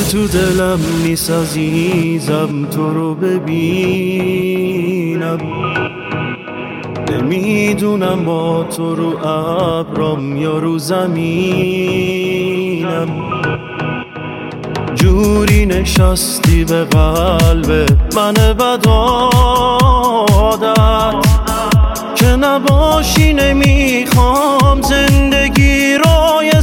تو دلم نیست عزیزم تو رو ببینم، نمیدونم با تو رو ابرام یا رو زمینم. جوری نشستی به قلب من بد عادت که نباشی نمیخوام زندگی رو یه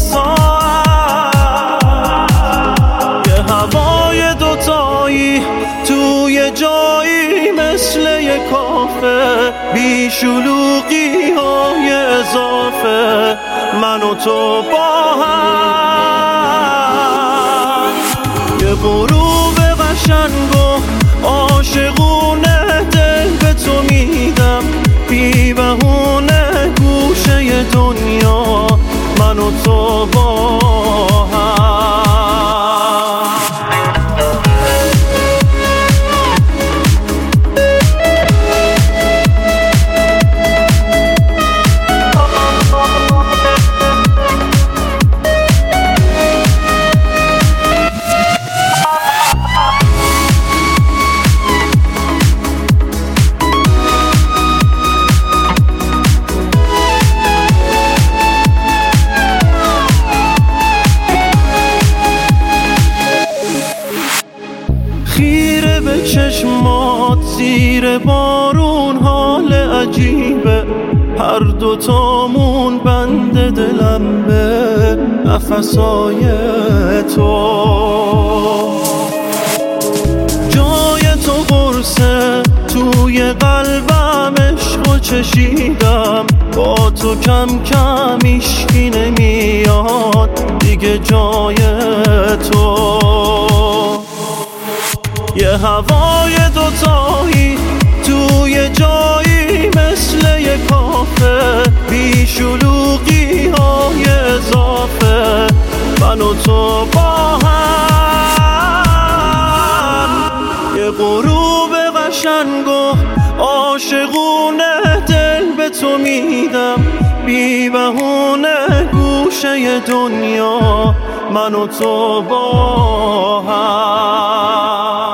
ساعت. یه هوای دوتایی توی جایی مثل یه کافه، بی شلوغی های اضافه، من و تو با هم. یه غروب قشنگ و عاشقونه دل به تو میدم، بی بهونه گوشه دنیا من و تو با هم. خیره به چشمات زیر بارون حال عجیبه، هر دوتامون بند دلم به نفسای تو. جای تو قرصه توی قلبم، عشقو چشیدم با تو، کم کم هیچکی نمیاد دیگه جای تو. یه هوای دوتایی توی جایی مثل یه کافه، بی شلوغی های اضافه، من و تو با هم. یه غروب قشنگ و عاشقونه دل به تو میدم، بی بهونه گوشه دنیا من و تو با هم.